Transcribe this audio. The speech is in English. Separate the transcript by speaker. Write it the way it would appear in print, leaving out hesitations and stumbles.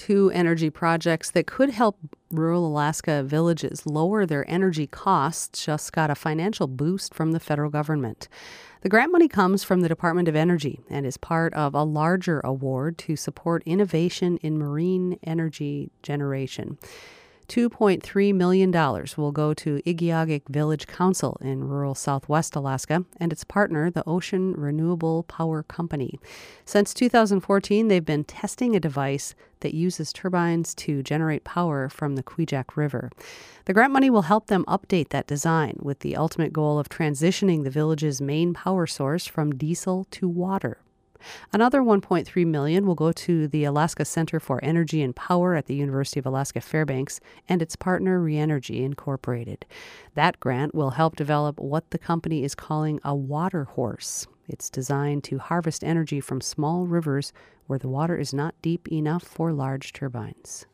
Speaker 1: Two energy projects that could help rural Alaska villages lower their energy costs just got a financial boost from the federal government. The grant money comes from the Department of Energy and is part of a larger award to support innovation in marine energy generation. $2.3 million will go to Igiugig Village Council in rural southwest Alaska and its partner, the Ocean Renewable Power Company. Since 2014, they've been testing a device that uses turbines to generate power from the Kvichak River. The grant money will help them update that design with the ultimate goal of transitioning the village's main power source from diesel to water. Another $1.3 million will go to the Alaska Center for Energy and Power at the University of Alaska Fairbanks and its partner Reenergy Incorporated. That grant will help develop what the company is calling a water horse. It's designed to harvest energy from small rivers where the water is not deep enough for large turbines.